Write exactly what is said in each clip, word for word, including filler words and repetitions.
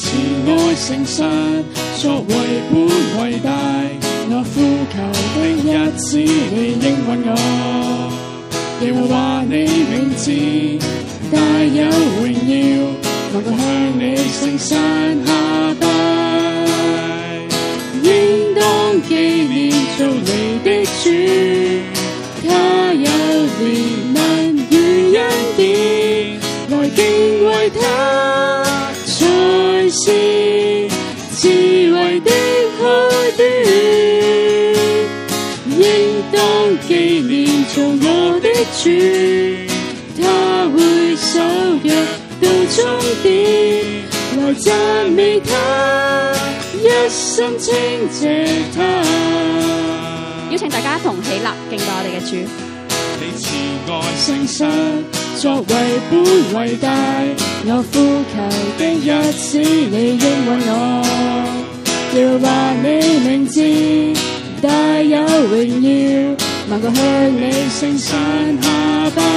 慈愛誠實，作為本偉大。我呼求的日子，你應允我。耶和華你名字大有榮耀，能夠向你聖山下拜。應當紀念造你的主，他有憐憫與恩典，來敬畏他，才是智慧的開端。應當紀念造我的主，他會守約到終點，來讚美他，一生稱謝他。 邀請大家一同起立敬拜我哋嘅主。 你慈愛誠實，作為本偉大。我呼求的日子，你應允我。耶和華你名字大有榮耀，能夠向你聖山下拜。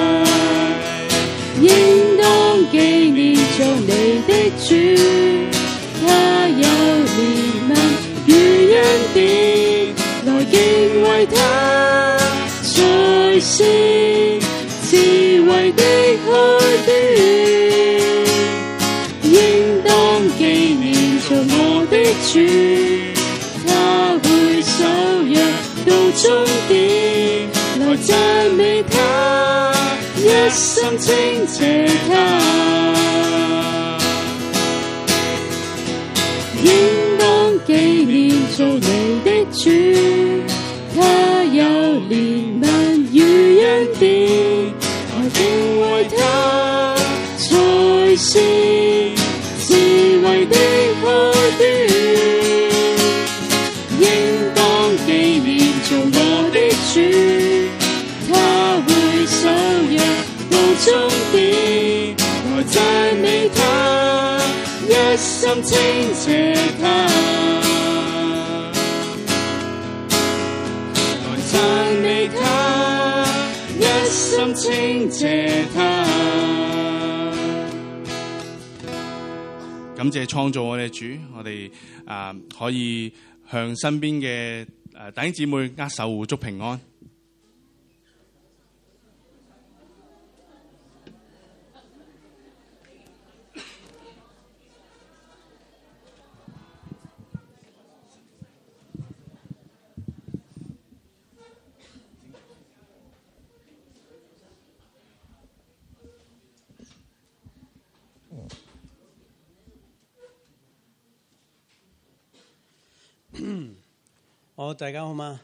應當紀念造你的主，他有憐憫與恩典，來敬畏他，才是智慧的開端。應當紀念造我的主，他會守約到終點，來讚美他，一生稱謝他。應當紀念造你的主，他有憐憫與恩典，來敬畏他，才是智慧的開端。應當紀念造我的主，他會守約到終點，來讚美他，一生稱謝他，來讚美他，一生稱謝他。 感謝創造我哋主，我哋啊、呃、可以向身邊嘅誒弟兄姊妹握手互祝平安。 好，大家好嗎？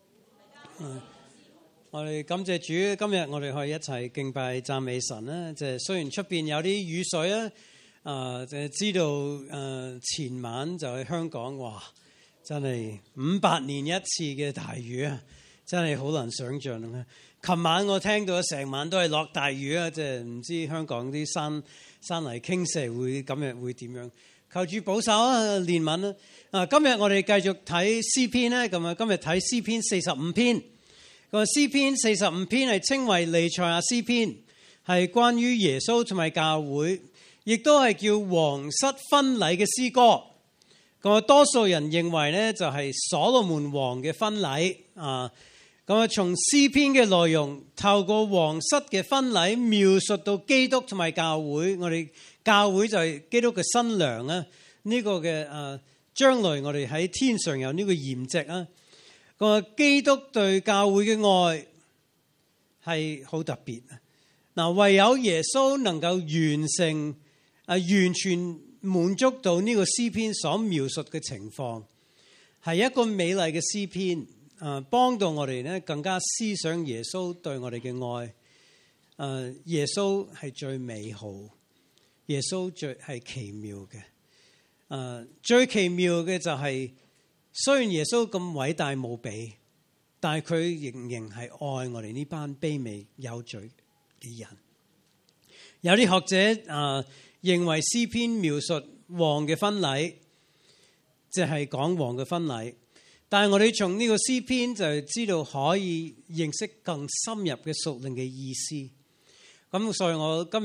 我哋感謝主，今日我哋可以一齊敬拜讚美神啦。即係雖然出邊有啲雨水啦，啊，就知道誒前晚就喺香港，哇，真係五百年一次嘅大雨啊，真係好難想像啊！琴晚我聽到成晚都係落大雨啊，即係唔知香港啲山山泥傾瀉會今日會點樣？求主保守啊，憐憫啦！啊，今日我哋繼續睇詩篇咧，咁啊，今日睇詩篇四十五篇。個詩篇四十五篇係稱為彌賽亞詩篇，係關於耶穌同埋教會，亦都係叫皇室婚禮嘅詩歌。咁啊，多數人認為咧就係所羅門王嘅婚禮啊。咁啊，從詩篇嘅內容透過皇室嘅婚禮描述到基督同埋教會，我哋教會就係基督嘅新娘啊。呢、這個嘅誒，將來我哋喺天上有呢個筵席啊。個基督對教會嘅愛係好特別啊！嗱，唯有耶穌能夠完成啊，完全滿足到呢個詩篇所描述嘅情況，係一個美麗嘅詩篇啊，幫到我哋咧更加思想耶穌對我哋嘅愛。誒，耶穌係最美好，耶穌最係奇妙嘅。誒，最奇妙嘅就係、是。雖然耶穌咁偉大無比，但係佢仍然係愛我哋呢班卑微有罪嘅人。有啲學者啊、呃、認為詩篇描述王嘅婚禮，即係講王嘅婚禮。但係我哋從呢個詩篇就知道可以認識更深入嘅屬靈嘅意思。咁所以我今日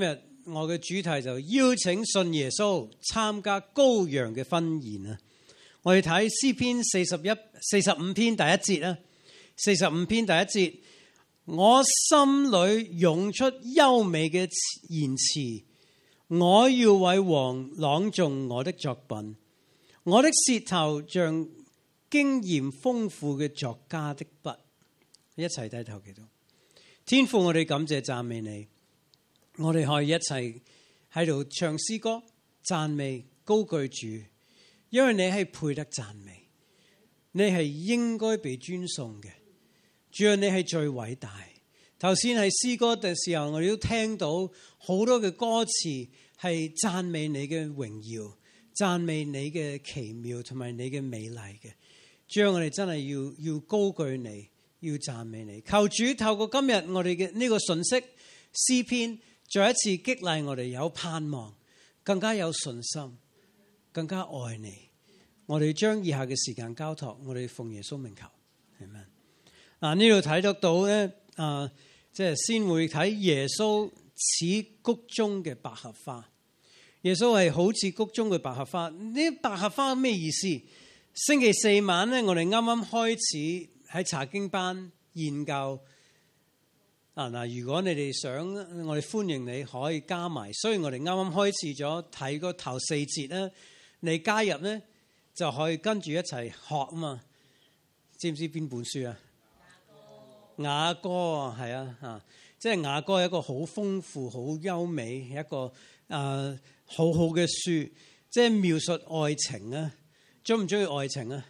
我嘅主題就邀請信耶穌參加羔羊嘅婚宴啊！我哋睇詩篇四十一、四十五篇第一節啊，四十五篇第一節，我心裏湧出優美嘅言辭，我要為王朗誦我的作品，我的舌頭像經驗豐富嘅作家的筆。一齊低頭祈禱。天父，我哋感謝讚美你，我哋可以一齊喺度唱詩歌讚美高舉主，因為你係配得讚美，你係應該被尊崇嘅。主啊，你係最偉大。頭先喺詩歌嘅時候，我哋都聽到好多嘅歌詞係讚美你嘅榮耀，讚美你嘅奇妙同埋你嘅美麗嘅。主啊，我哋真係要要高舉你，要讚美你。求主透過今日我哋嘅呢個信息詩篇，再一次激勵我哋有盼望，更加有信心，更加愛你。我哋將以下嘅時間交託，我哋奉耶穌名求，係咪？啊，呢度睇得到咧，啊，即係先會睇耶穌似谷中嘅百合花。耶穌係好似谷中嘅百合花。呢百合花咩意思？星期四晚咧，我哋啱啱開始喺查經班研究。啊嗱，如果你哋想，我哋歡迎你可以加埋。雖然我哋啱啱開始咗睇個頭四節咧，你加入咧就可以跟住一齊學啊嘛。知唔知邊本書啊？雅歌啊，係啊，嚇！即係雅歌係一個好豐富、好優美一個誒、呃、好好嘅書，即係描述愛情啊。鍾唔鍾意愛情啊？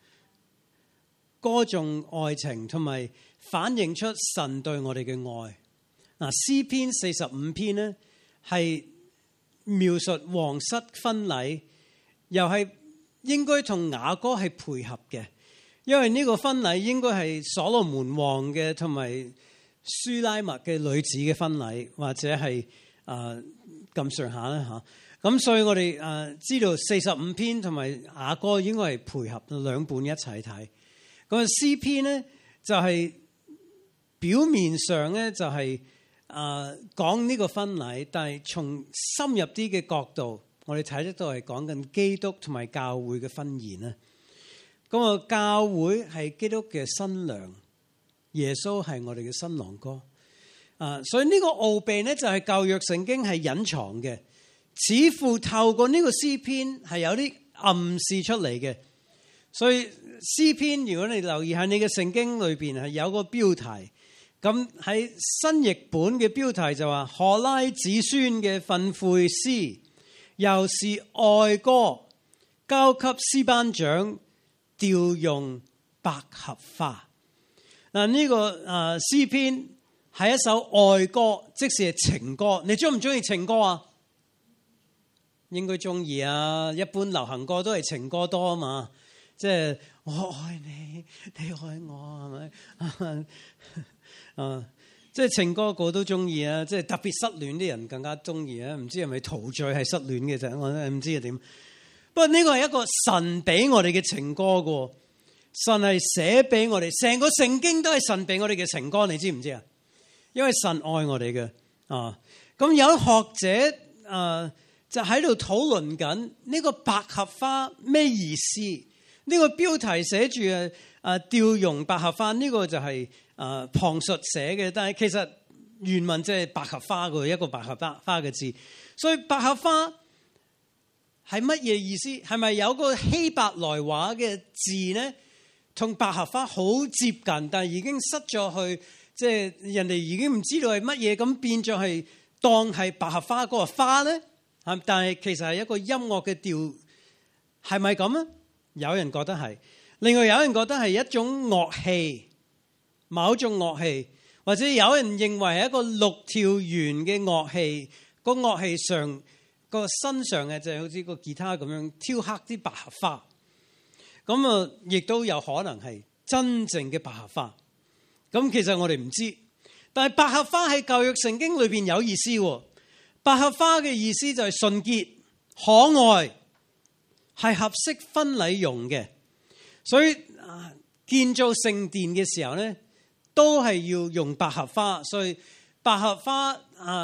歌頌愛情同埋反映出神對我哋嘅愛。嗱，詩篇四十五篇呢係描述皇室婚禮，又係應該同雅歌係配合嘅，因為呢個婚禮應該係所羅門王嘅同埋書拉密嘅女子嘅婚禮，或者係誒咁上下啦嚇。咁所以我哋誒知道四十五篇同埋雅歌應該係配合兩本一齊睇。咁詩篇咧就係表面上咧就係誒講呢個婚禮，但係從深入啲嘅角度，我哋睇得到係講緊基督同埋教會嘅婚宴啦。咁啊，教會係基督嘅新娘，耶穌係我哋嘅新郎哥啊。所以呢個奧秘咧就係舊約聖經係隱藏嘅。似乎透過呢個詩篇係有啲暗示出嚟嘅，所以詩篇如果你留意下你嘅聖經裏邊係有個標題，咁喺新譯本嘅標題就話荷拉子孫嘅訓誨詩，又是愛歌，交給詩班長調用百合花。嗱、這、呢個誒詩篇係一首愛歌，即是情歌。你中唔中意情歌啊？應該中意啊！一般流行歌都係情歌多啊嘛，即係我愛你，你愛我，係咪啊？即係情歌個都中意啊！即係特別失戀啲人更加中意啊！唔知係咪陶醉係失戀嘅啫？我唔知係點。不過呢個係一個神俾我哋嘅情歌噶，神係寫俾我哋，成個聖經都係神俾我哋嘅情歌，你知唔知啊？因為神愛我哋嘅啊。咁有學者啊，就喺度討論緊呢個百合花咩意思？呢、這個標題寫住誒誒調用百合花，呢、這個就係誒旁述寫嘅，但係其實原文即係百合花嘅一個百合花花嘅字。所以百合花係乜嘢意思？係咪有個希伯來話嘅字呢？同百合花好接近，但係已經失咗去，即係人哋已經唔知道係乜嘢，咁變咗係當係百合花嗰個花呢？但係其實係一個音樂嘅調，係咪咁啊？有人覺得係，另外有人覺得係一種樂器，某種樂器，或者有人認為係一個六條弦嘅樂器，個樂器上個身上嘅就係好似個吉他咁樣雕刻啲百合花，咁啊亦都有可能係真正嘅百合花。咁其實我哋唔知，但係百合花喺舊約聖經裏邊有意思喎。百合花嘅意思就係純潔、可愛，係合適婚禮用嘅。所以建造聖殿嘅時候咧，都係要用百合花。所以百合花啊，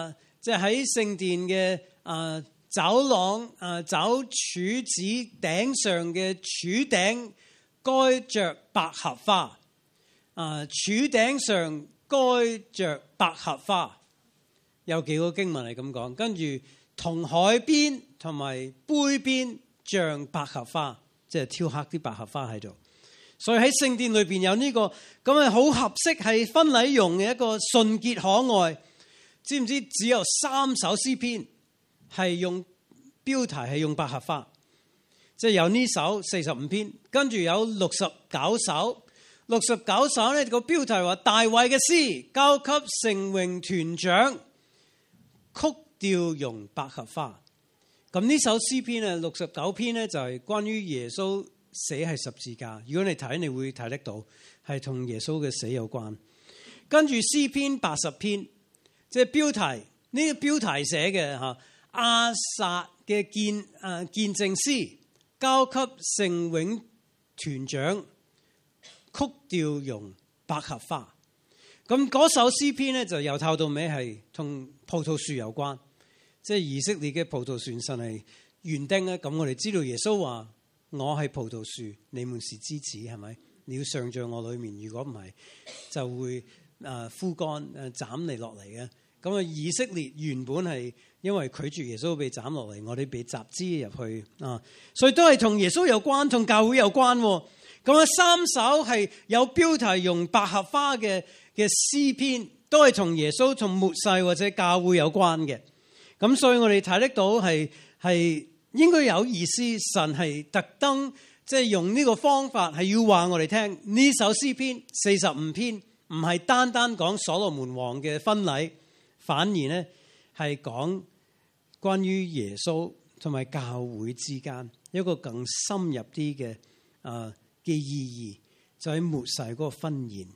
即係喺聖殿嘅啊走廊啊走柱子頂上嘅柱頂該着百合花，啊柱頂上該着百合花，有幾個經文係咁講，跟住銅海邊同埋杯邊像百合花，即係雕刻啲百合花喺度。所以喺聖殿裏邊有呢、這個咁啊，好合適係婚禮用嘅一個純潔可愛。知唔知只有三首詩篇係用標題係用百合花？即係有呢首四十五篇，跟住有六十九首。六十九首呢個標題話大衛嘅詩，交給成榮團長，曲調用百合花。咁呢首詩篇啊，六十九篇呢就係關於耶穌死喺十字架。如果你睇，你會睇得到係同耶穌嘅死有關。跟住詩篇八十篇，即係標題呢、這個標題寫嘅吓，亞薩嘅見啊見證詩，交給聖永團長，曲調用百合花。咁嗰首詩篇咧就由頭到尾係同葡萄樹有關，即係以色列嘅葡萄樹神係園丁咧。咁我哋知道耶穌話：我係葡萄樹，你們是枝子，係咪？你要常在我裏面，如果唔係，就會誒枯乾誒斬你落嚟嘅。咁啊，以色列原本係因為拒絕耶穌被斬落嚟，我哋被雜枝入去啊，所以都係同耶穌有關，同教會有關。咁啊，三首係有標題用百合花嘅嘅詩篇，都係同耶穌同末世或者教會有關嘅。咁所以我哋睇得到係係應該有意思，神係特登即係用呢個方法係要話我哋聽呢首詩篇四十五篇唔係單單講所羅門王嘅婚禮，反而呢係講關於耶穌同埋教會之間一個更深入啲嘅啊嘅意義，就喺末世嗰個婚宴。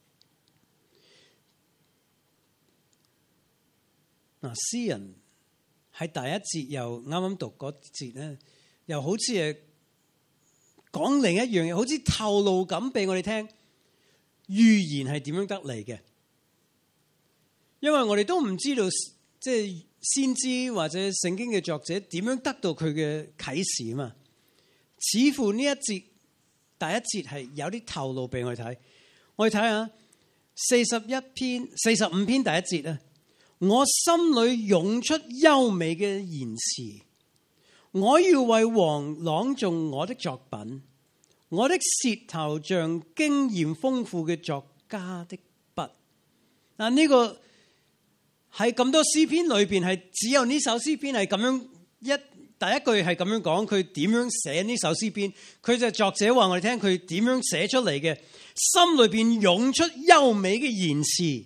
嗱，詩人喺第一節又啱啱讀嗰節咧，又好似係講另一樣嘢，好似透露咁俾我哋聽，預言係點樣得嚟嘅？因為我哋都唔知道，即係先知或者聖經嘅作者點樣得到佢嘅啟示啊嘛。似乎呢一節第一節係有啲透露俾我哋睇。我哋睇下四十一篇、四十五篇第一節啊。我心裏湧出優美嘅言詞，我要為王朗誦我的作品。我的舌頭像經驗豐富嘅作家的筆。嗱，呢個喺咁多詩篇裏邊係只有呢首詩篇係咁樣一第一句係咁樣講，佢點樣寫呢首詩篇？佢就作者話我哋聽佢點樣寫出嚟嘅，心裏邊湧出優美嘅言詞。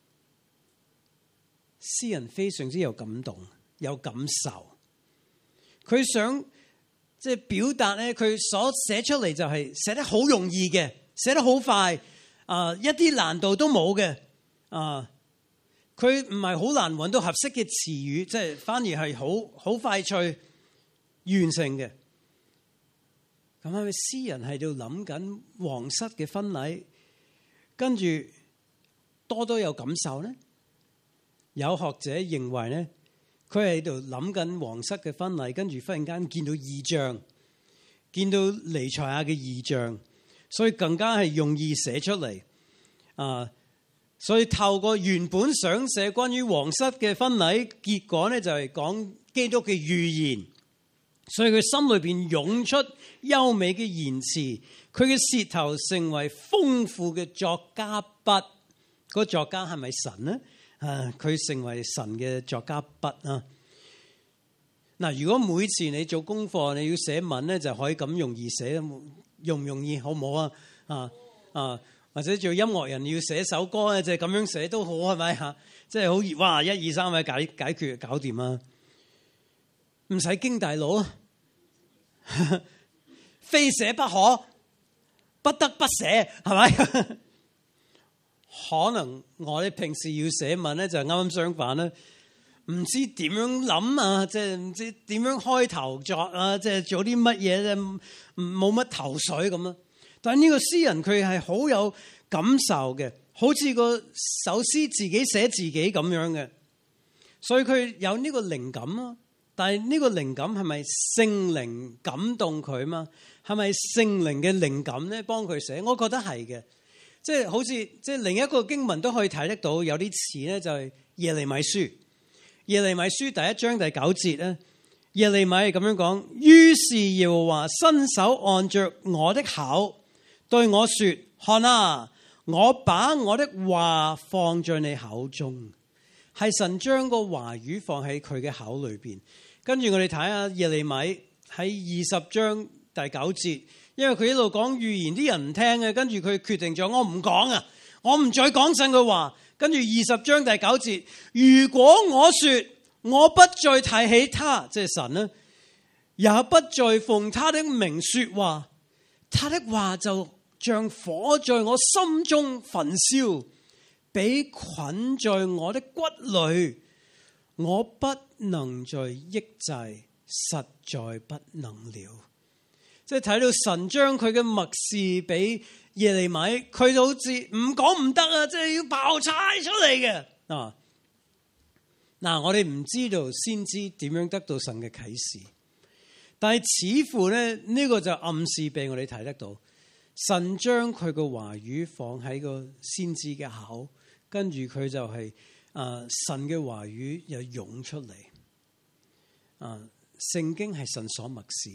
詩人非常之有感動，有感受。佢想即係表達咧，佢所寫出嚟就係寫得好容易嘅，寫得好快，啊、呃，一啲難度都冇嘅，啊、呃，佢唔係好難揾到合適嘅詞語，即係反而係好好快脆完成嘅。咁係咪詩人喺度諗緊皇室嘅婚禮，跟住多多有感受呢？有學者認為咧，佢喺度諗緊皇室嘅婚禮，跟住忽然間見到異象，見到彌賽亞嘅異象，所以更加係容易寫出嚟啊！所以透過原本想寫關於皇室嘅婚禮，結果咧就係講基督嘅預言，所以佢心裏邊湧出優美嘅言辭，佢嘅舌頭成為豐富嘅作家筆。嗰個作家係咪神呢？啊！佢成為神嘅作家筆啊！嗱，如果每次你做功課你要寫文咧，就可以咁容易寫，容唔容易？好唔好啊？啊啊！或者做音樂人要寫首歌咧，就係咁樣寫都好，係咪嚇？即係好熱哇！一二三，咪解解決搞掂啊！唔使經大腦啊，非寫不可，不得不寫，係咪？可能我哋平時要寫文咧，就啱啱相反啦，唔知點樣諗啊，即係唔知點樣開頭作啊，即係做啲乜嘢咧，冇乜頭緒咁啊。但係呢個詩人佢係好有感受嘅，好似個首詩自己寫自己咁樣嘅。 所以佢有呢個靈感啊。但係呢個靈感係咪聖靈感動佢嘛？係咪聖靈嘅靈感咧幫佢寫？我覺得係嘅，即係好似即係另一個經文都可以睇得到，有啲詞咧就係耶利米書。耶利米書第一章第九節咧，耶利米係咁樣講：於是耶和華伸手按着我的口，對我說：看啊，我把我的話放在你口中。係神將個話語放喺佢嘅口裏邊。跟住我哋睇下耶利米喺二十章第九節，因為佢一路講預言，啲人唔聽嘅，跟住佢決定咗我唔講啊，我唔再講神嘅話。跟住二十章第九節，如果我說我不再提起他，即係神呢，也不再奉他的名說話，他的話就像火在我心中焚燒，比捆在我的骨裏，我不能再抑制，實在不能了。即係睇到神將佢嘅默示俾耶利米，佢就好似唔講唔得啊，即係要爆晒出嚟嘅啊！嗱，我哋唔知道先知點樣得到神嘅啟示，但係似乎咧呢、呢個就暗示俾我哋睇得到，神將佢嘅話語放喺個先知嘅口，跟住佢就係、是、啊神嘅話語又湧出嚟啊！聖經係神所默示，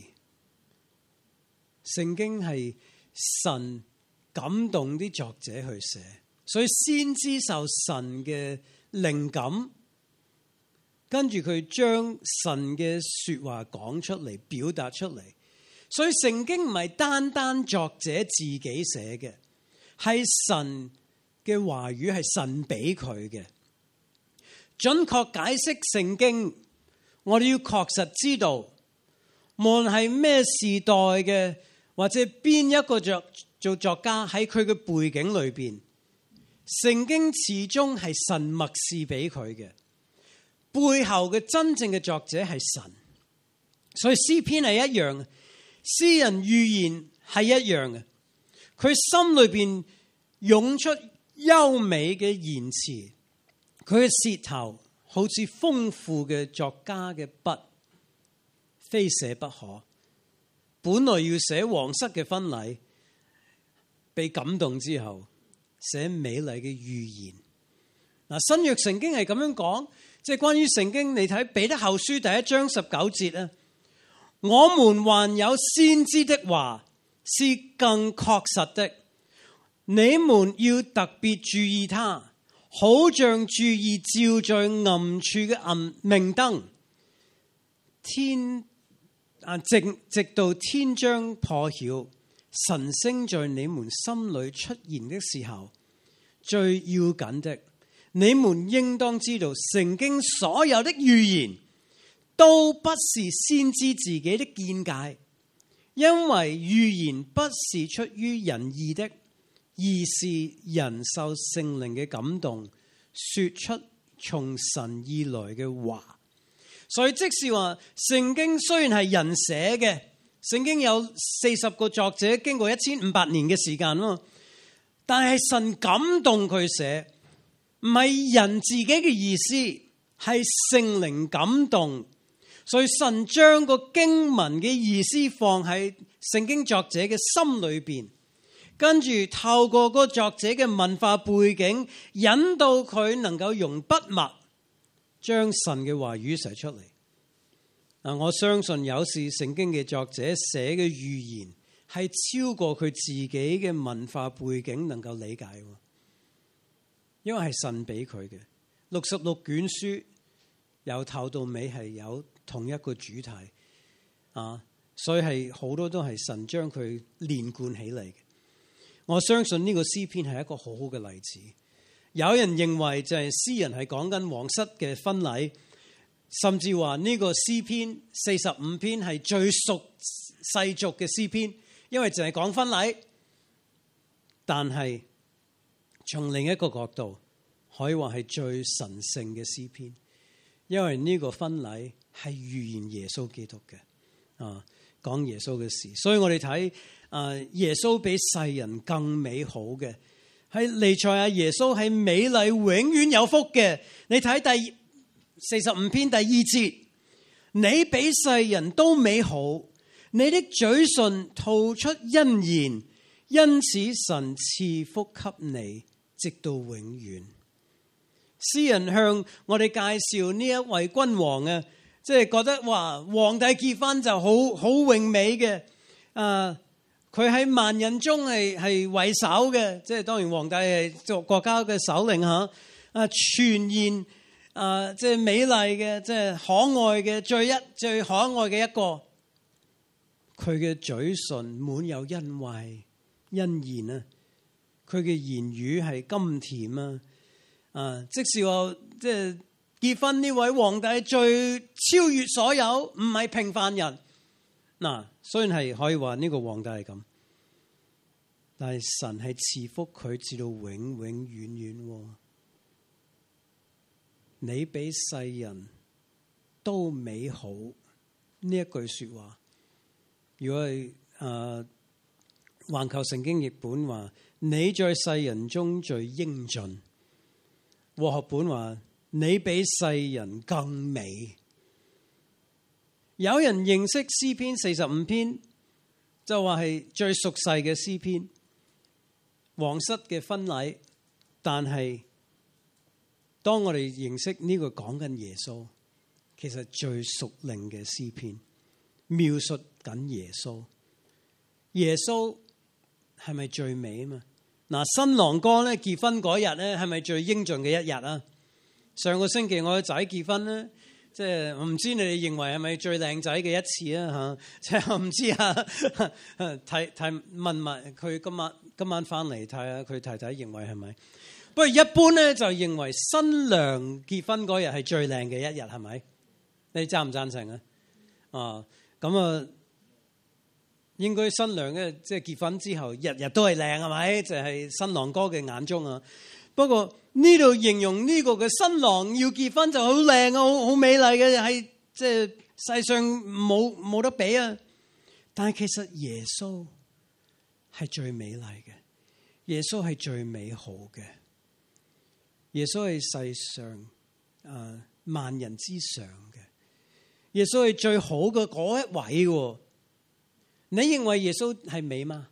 聖經係神感動啲作者去寫，所以先知受神嘅靈感，跟住佢將神嘅說話講出嚟，表達出嚟。所以聖經唔係單單作者自己寫嘅，係神嘅話語，係神俾佢嘅。準確解釋聖經，我哋要確實知道，無論係咩時代嘅，或者邊一個作做作家喺佢嘅背景裏邊，聖經始終係神默示俾佢嘅，背後嘅真正嘅作者係神。所以詩篇係一樣，詩人預言係一樣嘅，佢心裏邊湧出優美嘅言辭，佢嘅舌頭好似豐富嘅作家嘅筆，非寫不可。本來要寫皇室嘅婚禮，被感動之後寫美麗嘅預言。嗱，新約聖經係咁樣講，即係關於聖經，你睇彼得後書第一章十九節啊，我們還有先知的話是更確實的，你們要特別注意他，好像注意照在暗處嘅暗明燈，天啊直直到天將破曉，晨星在你們心裏出現的時候，最要緊的，你們應當知道聖經所有的預言都不是先知自己的見解，因為預言不是出於人意的，而是人受聖靈嘅感動，說出從神而來嘅話。所以即是話，聖經雖然係人寫嘅，聖經有四十個作者，經過一千五百年嘅時間咯，但係神感動佢寫，唔係人自己嘅意思，係聖靈感動。所以神將個經文嘅意思放喺聖經作者嘅心裏邊，跟住透過個作者嘅文化背景，引導佢能夠用筆墨將神嘅話語寫出嚟。嗱，我相信有時聖經嘅作者寫嘅預言係超過佢自己嘅文化背景能夠理解，因為係神俾佢嘅六十六卷書，由頭到尾係有同一個主題啊，所以係好多都係神將佢連貫起嚟嘅。我相信呢個詩篇係一個好好嘅例子。有人認為就係詩人係講緊皇室嘅婚禮，甚至話呢個詩篇四十五篇係最屬世俗嘅詩篇，因為淨係講婚禮。但係從另一個角度，可以話係最神聖嘅詩篇，因為呢個婚禮係預言耶穌基督嘅，啊，講耶穌嘅事。所以我哋睇啊，耶穌比世人更美好嘅，係彌賽亞耶穌係美麗永遠有福嘅。你睇第四十五篇第二節，你比世人都美好，你的嘴唇吐出恩言，因此神賜福給你，直到永遠。詩人向我哋介紹呢一位君王啊，即係覺得哇，皇帝結婚就好好榮美嘅，啊，佢喺萬人中係係為首嘅，即係當然皇帝係做國家嘅首領吓，啊，全然啊即係美麗嘅，即係可愛嘅，最一最可愛嘅一個，佢嘅嘴唇滿有恩惠恩言啊，佢嘅言語係甘甜啊。啊！即是話，即係結婚呢位皇帝最超越所有，唔係平凡人。嗱、啊，雖然係可以話呢個皇帝係咁，但係神係賜福佢至到永永遠遠。你比世人都美好呢一句說話，如果係誒環球聖經譯本話，你在世人中最英俊。和合本話你比世人更美。有人認識詩篇四十五篇，就話係最俗世嘅詩篇，皇室嘅婚禮。但係當我哋認識呢個講緊耶穌，其實最屬靈嘅詩篇，描述緊耶穌。耶穌係咪最美啊嘛？嗱，新郎哥咧結婚嗰日咧，係咪最英俊嘅一日啊？上個星期我個仔結婚咧，即係我唔知你哋認為係咪最靚仔嘅一次啊？嚇，即係我唔知啊。睇睇問埋佢今晚今晚翻嚟睇下佢太太認為係咪？不過一般咧就認為新娘結婚嗰日係最靚嘅一日，係咪？你贊唔贊成啊？啊，咁啊。應該新娘嘅即係結婚之後，日日都係靚，係咪？就係、是、新郎哥嘅眼中啊。不過呢度形容呢個嘅新郎要結婚就好靚啊，好好美麗嘅，係即係世上冇冇得比啊。但係其實耶穌係最美麗嘅，耶穌係最美好嘅，耶穌係世上誒萬人之上嘅，耶穌係最好嘅嗰一位喎。你認為耶穌係美嗎？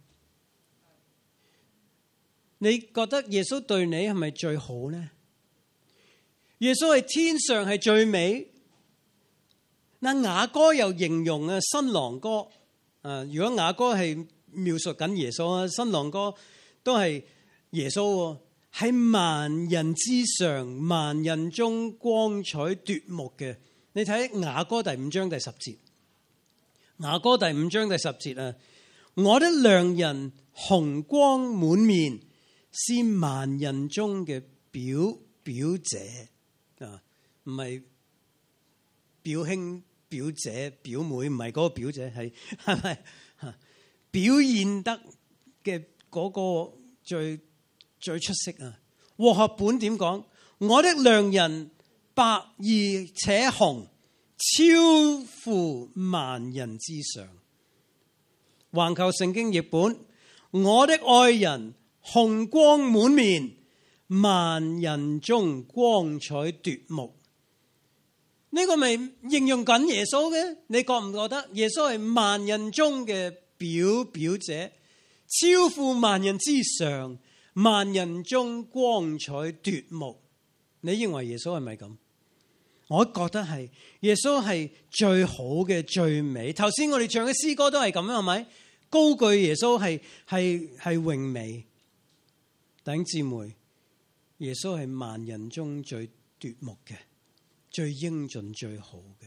你覺得耶穌對你係咪最好呢？耶穌係天上係最美。嗱，雅歌又形容啊新郎哥啊，如果雅歌係描述緊耶穌啊，新郎哥都係耶穌，喺萬人之上，萬人中光彩奪目嘅。你睇雅歌第五章第十節。雅歌第五章第十節啊，我的良人紅光滿面，是萬人中嘅表表姐啊，唔係表兄表姐表妹，唔係嗰個表姐，係係咪表現得嘅嗰個最最出色啊？和合本點講？我的良人白而且紅，超乎萬人之上。環球聖經譯本，我的愛人紅光滿面，萬人中光彩奪目。呢、這個咪形容緊耶穌嘅？你覺唔覺得耶穌係萬人中嘅表表者，超乎萬人之上，萬人中光彩奪目？你認為耶穌係咪咁？我覺得係，耶穌係最好嘅最美。頭先我哋唱嘅詩歌都係咁樣，係咪？高舉耶穌係係係榮美。弟兄姊妹，耶穌係萬人中最奪目嘅，最英俊最好嘅。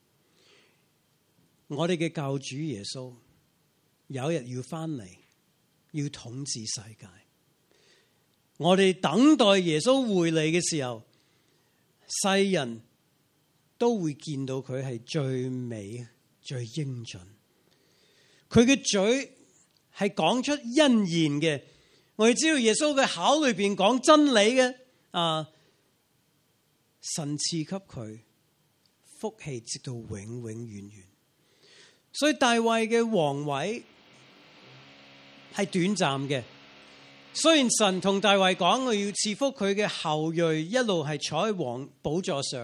我哋嘅救主耶穌有一日要翻嚟，要統治世界。我哋等待耶穌回嚟嘅時候，世人都會見到佢係最美、最英俊。佢嘅嘴係講出恩言嘅。我哋知道耶穌嘅口裏邊講真理嘅。啊，神賜給佢福氣，直到永永遠遠。所以大衛嘅皇位係短暫嘅。雖然神同大衛講，我要賜福佢嘅後裔一路係坐喺王寶座上。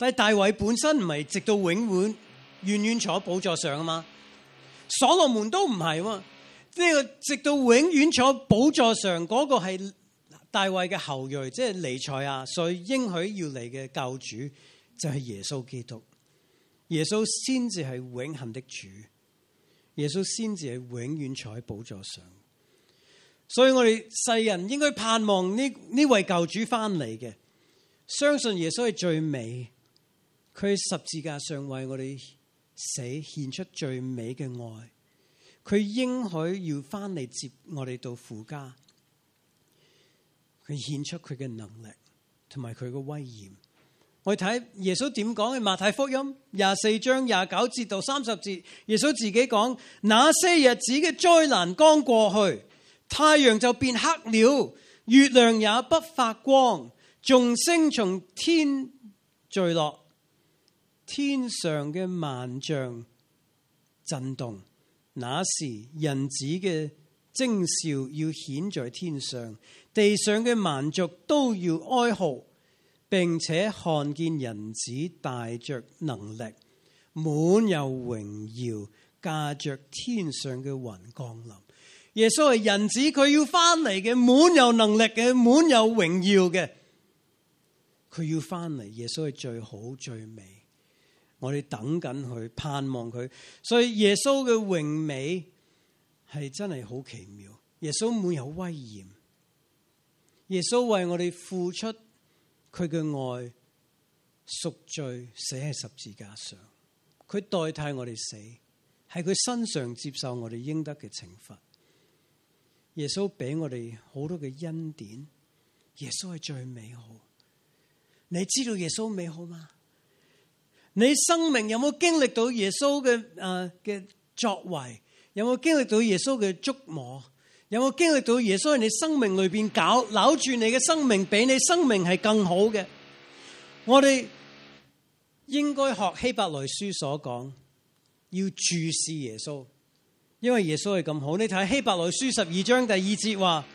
但係大衛本身唔係直到永遠遠遠坐喺寶座上啊嘛，所羅門都唔係喎，呢個直到永遠坐喺寶座上嗰個係大衛嘅後裔，即係彌賽亞，所以應許要嚟嘅救主就係耶穌基督，耶穌先至係永恆的主，耶穌先至係永遠坐喺寶座上。所以我哋世人應該盼望呢呢位救主翻嚟嘅，相信耶穌係最美，佢喺十字架上為我哋死，獻出最美嘅愛，佢應許要翻嚟接我哋到父家，佢獻出佢嘅能力同埋佢嘅威嚴。我哋睇耶穌點講嘅馬太福音廿四章廿九節到三十節，耶穌自己講：那些日子嘅災難剛過去，太陽就變黑了，月亮也不發光，眾星從天墜落，天上嘅萬象震動。那時人子嘅徵兆要顯在天上，地上嘅萬族都要哀號，並且看見人子帶着能力，滿有榮耀，駕着天上嘅雲降臨。耶穌係人子，佢要翻嚟嘅，滿有能力嘅，滿有榮耀嘅，佢要翻嚟。耶穌係最好最美，我哋等緊佢，盼望佢。所以耶穌嘅榮美係真係好奇妙。耶穌滿有威嚴，耶穌為我哋付出佢嘅愛，贖罪，死喺十字架上，佢代替我哋死，喺佢身上接受我哋應得嘅懲罰。耶穌俾我哋好多嘅恩典，耶穌係最美好。你知道耶穌美好嗎？你生命有冇經歷到耶穌嘅誒嘅作為？有冇經歷到耶穌嘅觸摸？有冇經歷到耶穌喺你生命裏邊搞扭住你嘅生命，比你生命係更好嘅？我哋應該學希伯來書所講，要注視耶穌。因為耶穌係咁好，你睇希伯來書十二章第二節話，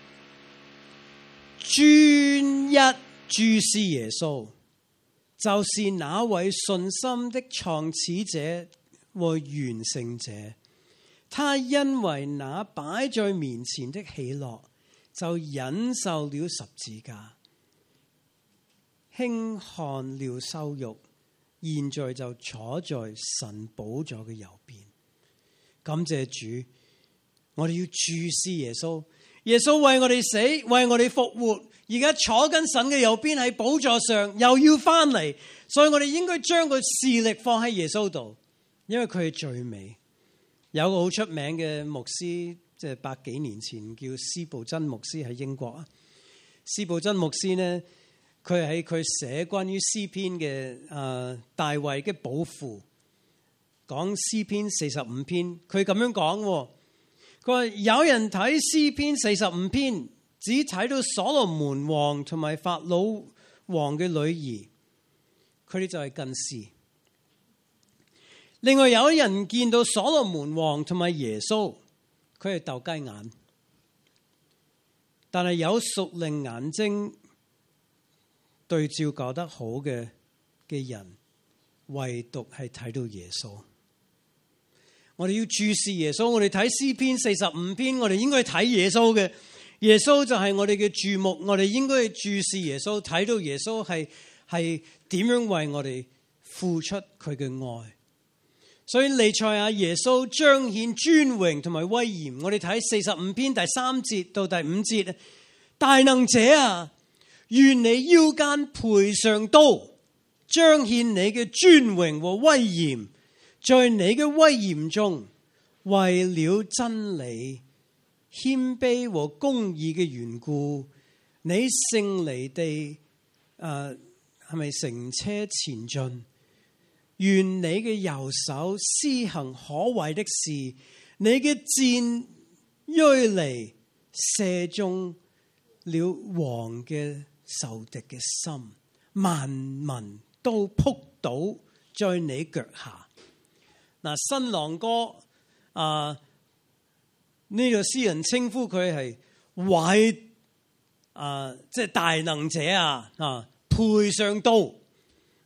專一注視耶穌，就是那位信心的創始者和完成者。他因為那擺在面前的喜樂，就忍受了十字架，輕看了羞辱，現在就坐在神寶座嘅右邊。感謝主，我哋要注視耶穌。耶穌為我哋死，為我哋復活，而家坐緊神嘅右邊喺寶座上，又要翻嚟，所以我哋應該將個視力放喺耶穌度，因為佢係最美。有個好出名嘅牧師，即係百幾年前叫司布真牧師喺英國啊。司布真牧師呢，佢喺佢寫關於詩篇嘅誒大衛嘅寶庫。講詩篇四十五篇，佢咁樣講，佢話有人睇詩篇四十五篇，只睇到所羅門王同埋法老王嘅女兒，佢哋就係近視。另外有人見到所羅門王同埋耶穌，佢係鬥雞眼。但係有屬靈眼睛對照搞得好嘅嘅人，唯獨係睇到耶穌。我哋要注視耶穌，我哋睇詩篇四十五篇，我哋應該睇耶穌嘅。耶穌就係我哋嘅注目，我哋應該注視耶穌，睇到耶穌係係點樣為我哋付出佢嘅愛。所以彌賽亞耶穌彰顯尊榮同埋威嚴。我哋睇四十五篇第三節到第五節，大能者啊，願你腰間賠上刀，彰顯你嘅尊榮和威嚴。在你嘅威嚴中，為了真理、謙卑和公義嘅緣故，你勝利地誒係咪乘車前進？願你嘅右手施行可畏的事，你嘅箭銳利射中了王嘅仇敵嘅心，萬民都仆倒在你腳下。嗱，新郎哥啊，呢個詩人稱呼佢係偉啊，即係大能者啊啊，賠上刀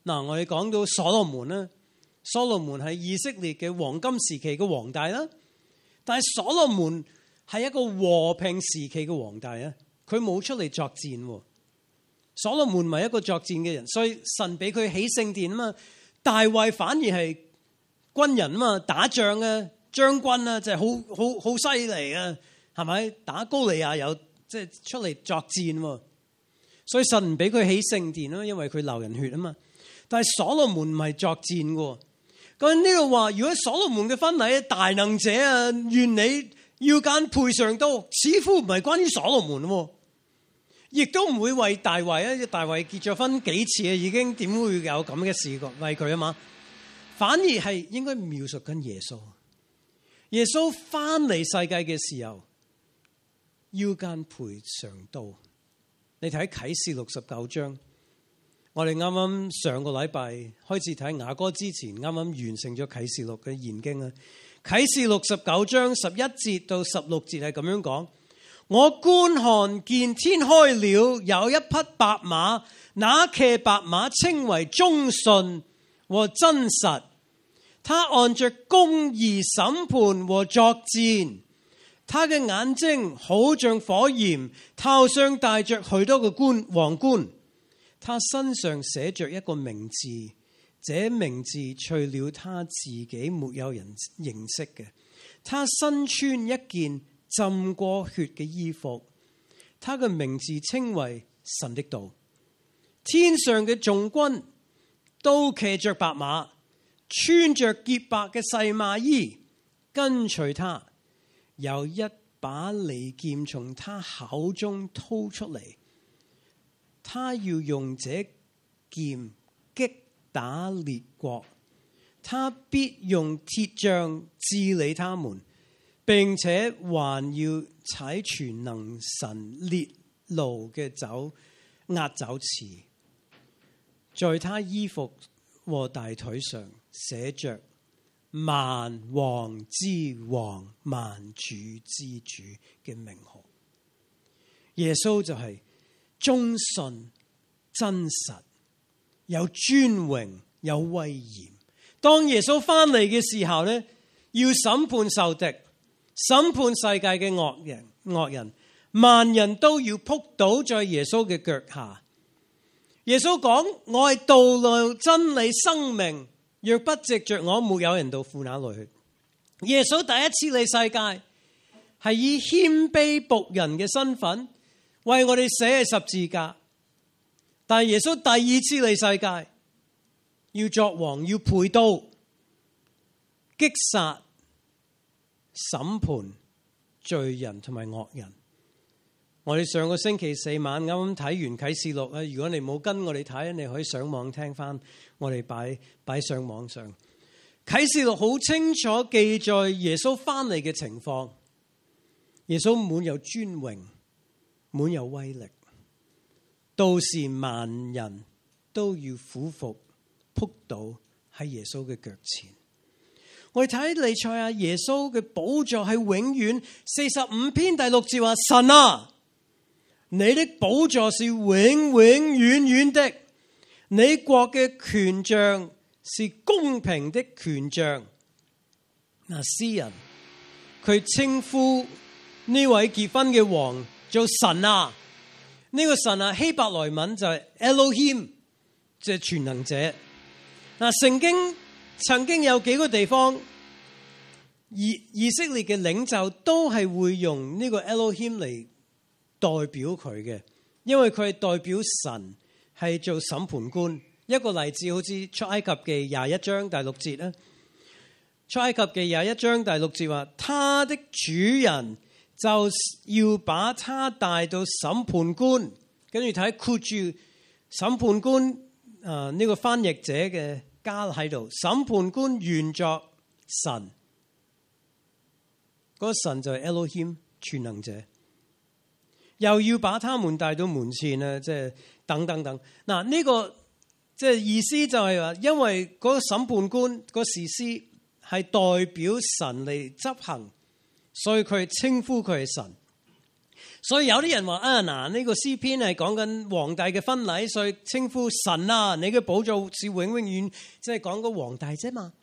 嗱，我哋講到所羅門啦，所羅門係以色列嘅黃金時期嘅皇帝啦，但係所羅門係一個和平時期嘅皇帝啊，佢冇出嚟作戰。所羅門唔係一個作戰嘅人，所以神俾佢起聖殿啊嘛。大衛反而係軍人啊嘛，打仗啊，將軍啊，就係好好好犀利啊，係咪？打高利亞有即係出嚟作戰，所以神唔俾佢起聖殿啦，因為佢流人血啊嘛。但係所羅門唔係作戰嘅。咁呢度話，如果所羅門嘅婚禮大能者啊，願你腰間配上刀，似乎唔係關於所羅門。亦都唔會為大衛啊！大衛結咗婚幾次啊，已經點會有咁嘅事為佢啊嘛？反而係應該描述緊耶穌。耶穌翻嚟世界嘅時候，腰間配上刀。你睇啟示錄十九章，我哋啱啱上個禮拜開始睇雅歌之前，啱啱完成咗啟示錄嘅研經啊。啟示錄十九章十一節到十六節係咁樣講。我觀看見天開了，有一匹白馬，那騎白馬稱為忠信和真實。他按着公義審判和作戰。他嘅眼睛好像火焰，頭上戴着許多嘅冠皇冠。他身上寫着一個名字，這名字除了他自己沒有人認識嘅。他身穿一件浸過血嘅衣服，他嘅名字稱為神的道。天上嘅眾軍都騎着白馬，穿着潔白嘅細麻衣，跟隨他。有一把利劍從他口中掏出嚟，他要用這劍擊打列國，他必用鐵杖治理他們，並且還要踩全能神烈怒嘅酒壓酒池，在他衣服和大腿上寫着萬王之王、萬主之主嘅名號。耶穌就係忠信、真實、有尊榮、有威嚴。當耶穌翻嚟嘅時候咧，要審判仇敵，審判世界嘅惡人，惡人，萬人都要仆倒在耶穌嘅腳下。耶穌講：我係道路、真理、生命，若不藉着我，沒有人到父那裏去。耶穌第一次嚟世界，係以謙卑僕人嘅身份為我哋寫喺十字架。但係耶穌第二次嚟世界，要作王，要配刀，擊殺、審判罪人同埋惡人。我哋上個星期四晚啱啱睇完啟示錄啊！如果你冇跟我哋睇，你可以上網聽翻，我哋擺擺上網上。啟示錄好清楚記載耶穌翻嚟嘅情況。耶穌滿有尊榮，滿有威力，到時萬人都要俯伏仆倒喺耶穌嘅腳前。我哋睇彌賽亞耶穌嘅寶座係永遠。四十五篇第六節話：神啊，你的寶座是永永遠遠的，你國嘅權杖是公平的權杖。嗱，詩人佢稱呼呢位結婚嘅王做神啊，呢、這個神啊希伯來文就係 Elohim， 即係全能者。嗱，聖經曾經有幾個地方，以以色列嘅領袖都係會用呢個 Elohim 嚟代表佢嘅，因為佢係代表神，係做審判官。一個例子好似出埃及記廿一章第六節啦。出埃及記廿一章第六節話：他的主人就要把他帶到審判官，跟住睇括住審判官啊呢、這個翻譯者嘅加喺度。審判官原作神，嗰、那個神就係 Elohim 全能者。又要把他們帶到門前啊，即係等等等。嗱，呢個即係意思就係話，因為嗰個審判官、嗰個士師係代表神嚟執行，所以佢稱呼佢係神。 所以有啲人話啊，嗱，呢個詩篇係講緊皇帝嘅婚禮，所以稱呼神啊，你嘅寶座是永永遠，即係講個皇帝啫嘛。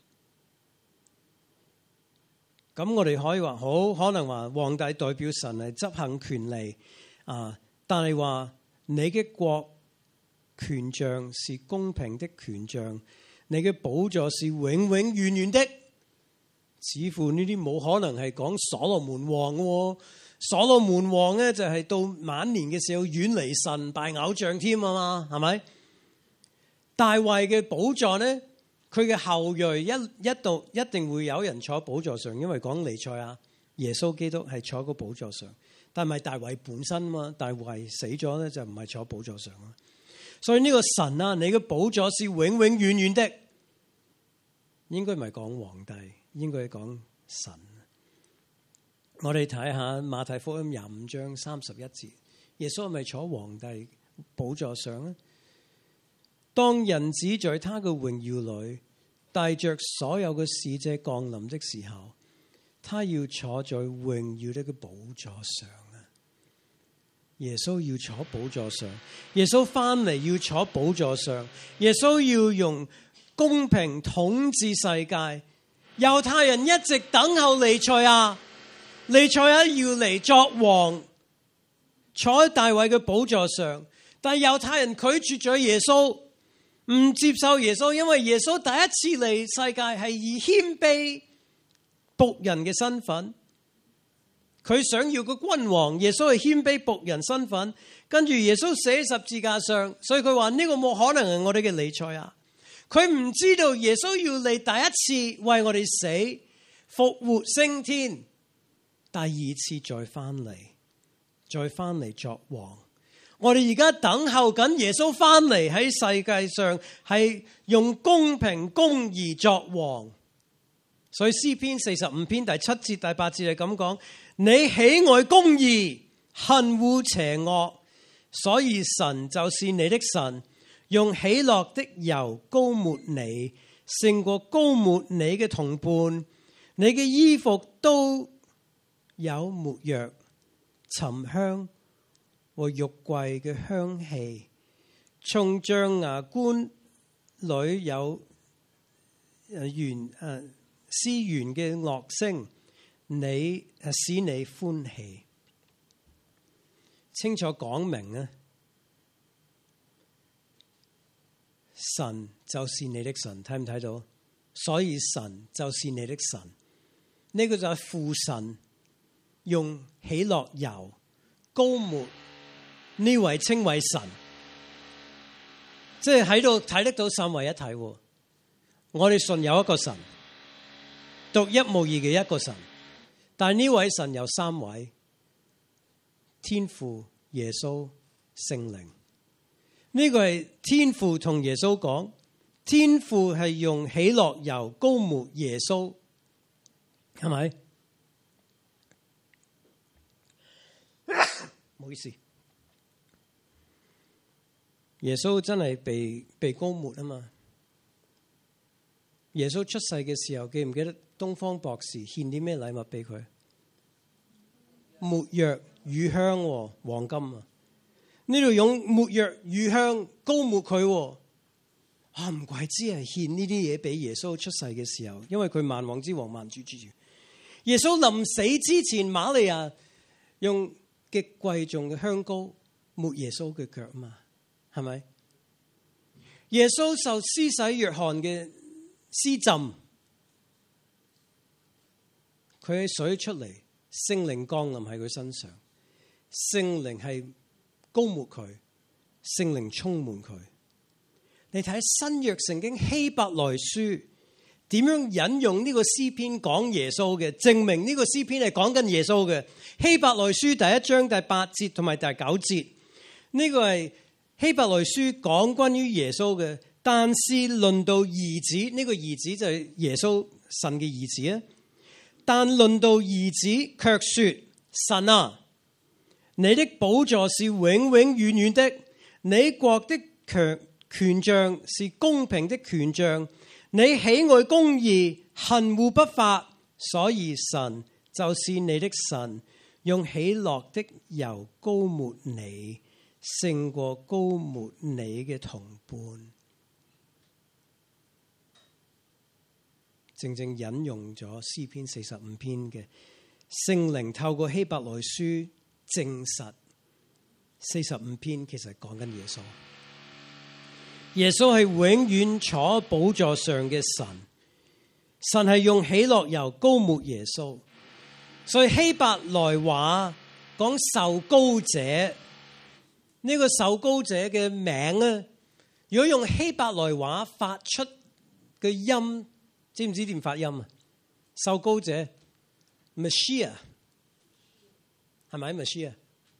咁我哋可以話好，可能話皇帝代表神係執行權利啊，但係話你嘅國權杖是公平的權杖，你嘅寶座是永永遠遠的。似乎呢啲冇可能係講所羅門王嘅，所羅門王咧就係到晚年嘅時候遠離神拜偶像添啊嘛，係咪？大衛嘅寶座咧，佢嘅後裔一一度一定會有人坐寶座上，因為講彌賽亞耶穌基督係坐個寶座上，但係大衛本身嘛，大衛死咗咧就唔係坐寶座上啦。所以呢個神啊，你嘅寶座是永永遠遠的，應該唔係講皇帝，應該係講神。我哋睇下馬太福音廿五章三十一節，耶穌係咪坐皇帝寶座上咧？當人子在他嘅榮耀裏帶着所有嘅使者降臨的時候，他要坐在榮耀的寶座上啊！耶穌要坐寶座上，耶穌翻嚟要坐寶座上，耶穌要用公平統治世界。猶太人一直等候彌賽亞，彌賽亞要嚟作王，坐喺大衛嘅寶座上，但係猶太人拒絕咗耶穌，唔接受耶穌，因為耶穌第一次嚟世界係以謙卑僕人嘅身份，佢想要個君王，耶穌係謙卑僕人身份，跟住耶穌死喺十字架上，所以佢話呢個冇可能係我哋嘅彌賽亞。佢唔知道耶穌要嚟第一次為我哋死、復活升天，第二次再翻嚟，再翻嚟作王。我哋而家等候緊耶穌翻嚟喺世界上係用公平公義作王。所以詩篇四十五篇第七節第八節係咁講：你喜愛公義，恨惡邪惡，所以神就是你的神。用喜樂的油膏抹你，勝過膏抹你嘅同伴。你嘅衣服都有沒藥、沉香和玉桂嘅香氣。從象牙冠裏有弦誒絲弦嘅樂聲，你使你歡喜。清楚講明啊！神就是你的神，睇唔睇到？所以神就是你的神，呢、這個就係父神用喜樂油膏抹呢位稱為神，即係喺度睇得到三位一體。我哋信有一個神，獨一無二嘅一個神，但係呢位神有三位：天父、耶穌、聖靈。呢個係天父同耶穌講，天父係用喜樂油膏抹耶穌，係咪？唔好意思，耶穌真係被被膏抹啊嘛！耶穌出世嘅時候，記唔記得東方博士獻啲咩禮物俾佢？沒藥、乳香、黃金啊！呢度用沒藥、乳香膏抹佢，啊唔怪之係獻呢啲嘢俾耶穌出世嘅時候，因為佢萬王之王、萬主之主。耶穌臨死之前，瑪利亞用極貴重嘅香膏抹耶穌嘅腳嘛，係咪？耶穌受施洗約翰嘅施浸，佢喺水出嚟，聖靈降臨喺佢身上，聖靈係膏抹佢，聖靈充滿佢。你睇新約聖經希伯來書點樣引用呢個詩篇講耶穌嘅，證明呢個詩篇係講緊耶穌嘅。希伯來書第一章第八節同埋第九節，呢個係希伯來書講關於耶穌嘅。但是論到兒子，呢個兒子就係耶穌神嘅兒子啊。但論到兒子卻說：神啊，你的寶座是永永遠遠的，你國的權權杖是公平的權杖，你喜愛公義，恨惡不法，所以神就是你的神， 用喜樂的油膏抹你，勝過膏抹你嘅同伴。正正引用咗詩篇四十五篇嘅聖靈透過希伯來書證實，四十五篇其實講緊耶穌。耶穌係永遠坐寶座上嘅神，神係用喜樂油膏抹耶穌。所以希伯來話講受膏者，呢、這個受膏者嘅名咧，如果用希伯來話發出嘅音，知唔知點發音啊？受膏者 Messiah 係咪 Messiah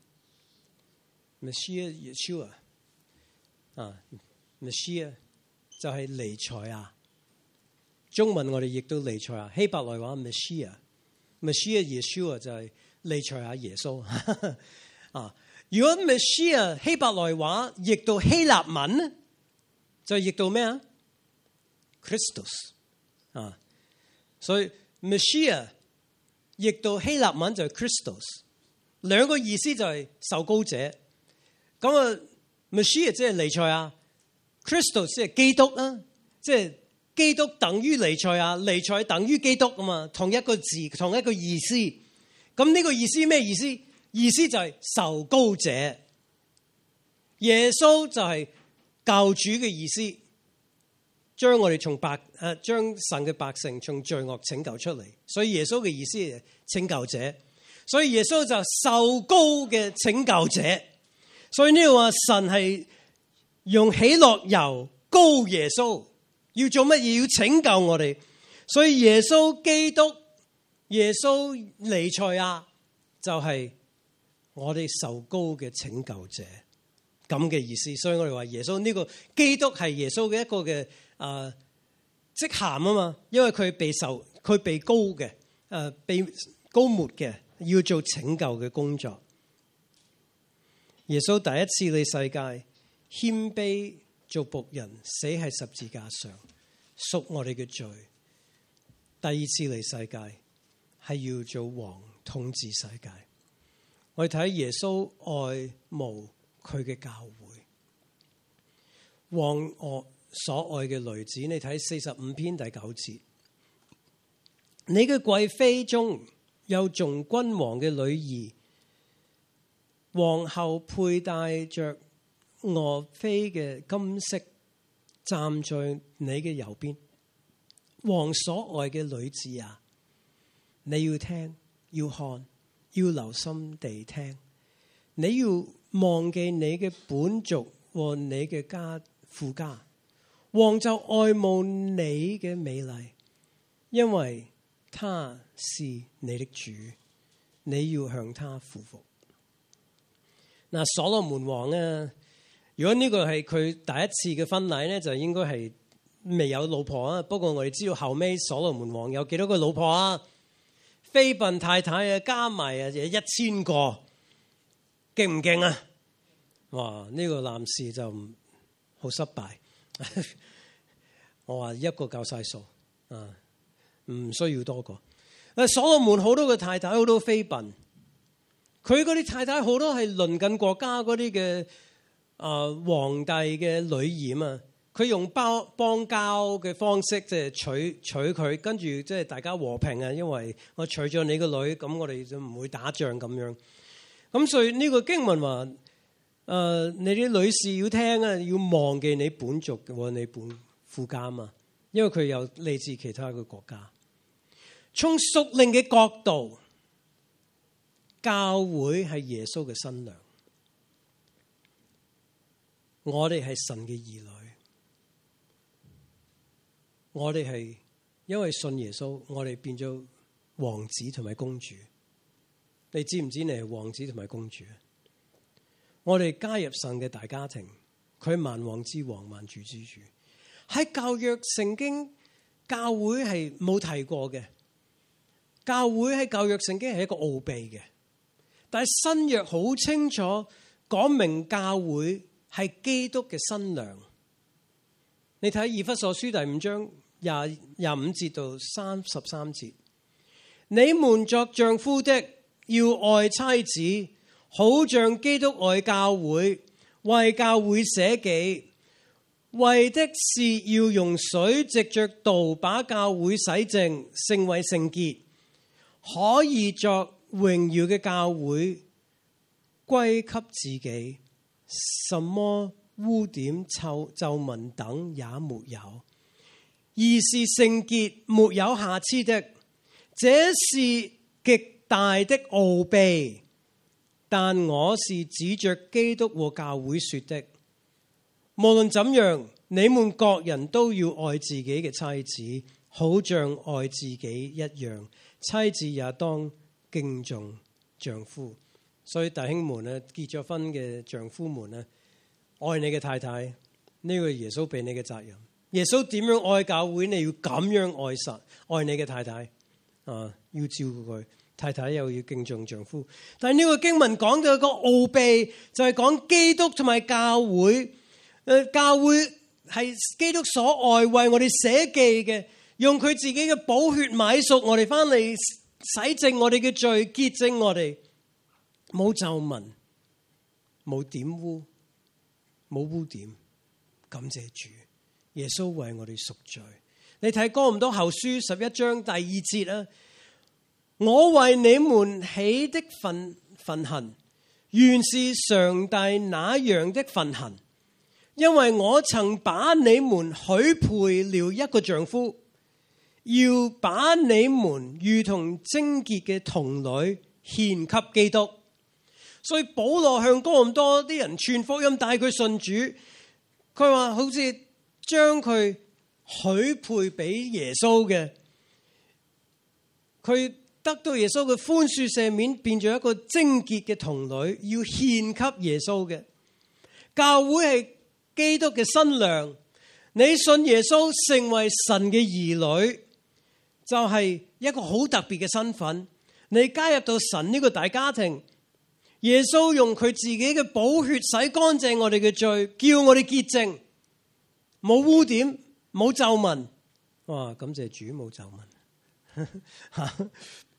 Messiah Yeshua 啊 Messiah 就係彌賽亞。中文我哋亦都彌賽亞，希伯來話 Messiah Messiah Yeshua 就係彌賽亞耶穌啊。如果 Messiah 希伯來話譯到希臘文咧，就譯到咩啊 Christus 啊，所以 Messiah 譯到希臘文就係 Christus， 兩個意思就係受膏者。咁啊 Messiah 即係彌賽亞， Christus 即係基督啦，即係基督等於彌賽亞，彌賽等於基督啊嘛，同一個字，同一個意思。咁呢個意思咩意思？意思就係受膏者。耶穌就係救主嘅意思，將我哋從百誒將神嘅百姓從罪惡拯救出嚟。所以耶穌嘅意思係拯救者，所以耶穌就受膏嘅拯救者。所以呢度話神係用喜樂油膏耶穌，要做乜嘢？要拯救我哋。所以耶穌基督、耶穌彌賽亞就係我哋受膏嘅拯救者，咁嘅意思。所以我哋話耶穌呢個基督係耶穌嘅一個嘅誒職銜啊嘛，因為佢被受佢被膏嘅誒、呃、被膏抹嘅，要做拯救嘅工作。耶穌第一次嚟世界，謙卑做僕人，死喺十字架上，贖我哋嘅罪。第二次嚟世界，係要做王，統治世界。我哋睇耶穌愛慕佢嘅教會，王我所愛嘅女子。你睇四十五篇第九節，你嘅貴妃中有眾君王嘅女兒，皇后佩戴着俄妃嘅金飾，站在你嘅右邊。王所愛嘅女子啊，你要聽，要看，要留心地聽。你要忘記你嘅本族和你嘅家父家。王就愛慕你嘅美麗，因為他是你的主，你要向他俯伏。嗱，所羅門王啊，如果呢個係佢第一次嘅婚禮咧，就應該係未有老婆啊。不過我哋知道後尾所羅門王有幾多個老婆啊？妃嬪太太啊，加埋啊，就一千個，勁唔勁啊？哇！呢個男士就好失敗。我話一個夠晒數啊，唔需要多個。誒，所羅門好多個太太，好多妃嬪。佢嗰啲太太好多係鄰近國家嗰啲嘅誒皇帝嘅女兒啊，佢用包邦交嘅方式即係娶娶佢，跟住即係大家和平啊，因為我娶咗你個女，咁我哋就唔會打仗咁樣。咁所以呢個經文話誒、呃，你啲女士要聽啊，要忘記你本族嘅你本父家啊嘛，因為佢有嚟自其他嘅國家。從屬靈嘅角度，教會係耶穌嘅新娘，我哋係神嘅兒女，我哋係因為信耶穌，我哋變咗王子同埋公主。你知唔知你係王子同埋公主啊？我哋加入神嘅大家庭，佢係萬王之王，萬主之主。喺舊約聖經，教會係冇提過嘅。教會喺舊約聖經係一個奧秘嘅。但係新約好清楚講明教會係基督嘅新娘。你睇以弗所書第五章廿廿五節到三十三節，你們作丈夫的要愛妻子，好像基督愛教會，為教會捨己，為的是要用水藉着道把教會洗淨，成為聖潔，可以作榮耀嘅教會，歸給自己，什麼污點、臭皺紋等也沒有，而是聖潔，沒有瑕疵的。這是極大的奧秘，但我是指着基督和教會說的。無論怎樣，你們各人都要愛自己嘅妻子，好像愛自己一樣。妻子也當敬重丈夫。所以弟兄們咧，結咗婚嘅丈夫們咧，愛你嘅太太，呢個係耶穌俾你嘅責任。耶穌點樣愛教會，你要咁樣愛神，愛你嘅太太啊，要照顧佢。太太又要敬重丈夫。但係呢個經文講到一個奧秘，就係講基督同埋教會。誒，教會係基督所愛，為我哋捨己嘅，用佢自己嘅寶血買贖我哋翻嚟，洗淨我哋嘅罪，潔淨我哋。冇皺紋，冇點污，冇污點。感謝主，耶穌為我哋贖罪。你睇哥林多後書十一章第二節啊，我為你們起的憤憤恨，原是上帝那樣的憤恨，因為我曾把你們許配了一個丈夫，要把你們如同貞潔嘅童女獻給基督。所以保羅向哥林多啲人傳福音，帶佢信主。佢話好似將佢許配俾耶穌嘅，佢得到耶穌嘅寬恕赦免，變咗一個貞潔嘅童女，要獻給耶穌嘅。教會係基督嘅新娘，你信耶穌成為神嘅兒女，就係一個好特別嘅身份。你加入到神呢個大家庭。耶穌用佢自己嘅寶血洗乾淨我哋嘅罪，叫我哋潔淨，冇污點，冇皺紋。哇！感謝主，冇皺紋。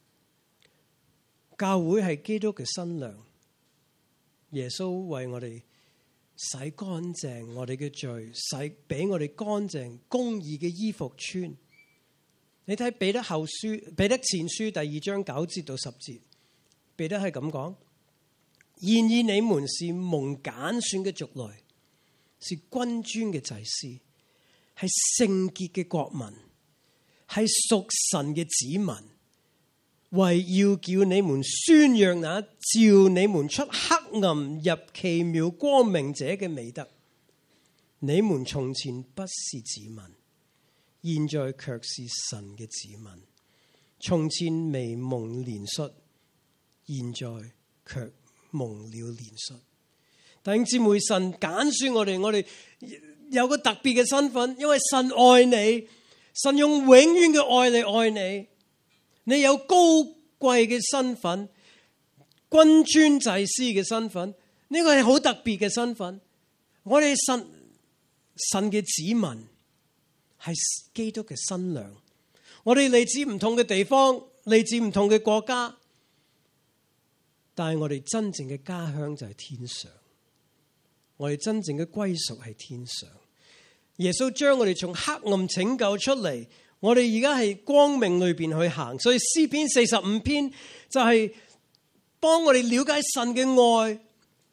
教會係基督嘅新娘，耶穌為我哋洗乾淨我哋嘅罪，洗俾我哋乾淨公義嘅衣服穿。你睇彼得後書、彼得前書第二章九節到十節，彼得係咁講。然而你們是蒙揀選嘅族類，是君尊嘅祭司，係聖潔嘅國民，係屬神嘅子民，為要叫你們宣揚那召你們出黑暗入奇妙光明者嘅美德。你們從前不是子民，現在卻是神嘅子民；從前未蒙憐恤，現在卻蒙了憐恤。弟兄姊妹，神揀選我哋，我哋有個特別嘅身份，因為神愛你，神用永遠嘅愛嚟愛你。你有高貴嘅身份，君尊祭司嘅身份，呢個係好特別嘅身份。我哋神神嘅子民係基督嘅新娘，我哋嚟自唔同嘅地方，嚟自唔同嘅國家。但係我哋真正嘅家鄉就係天上，我哋真正嘅歸屬係天上。耶穌將我哋從黑暗拯救出嚟，我哋而家係光明裏邊去行。所以詩篇四十五篇就係幫我哋了解神嘅愛，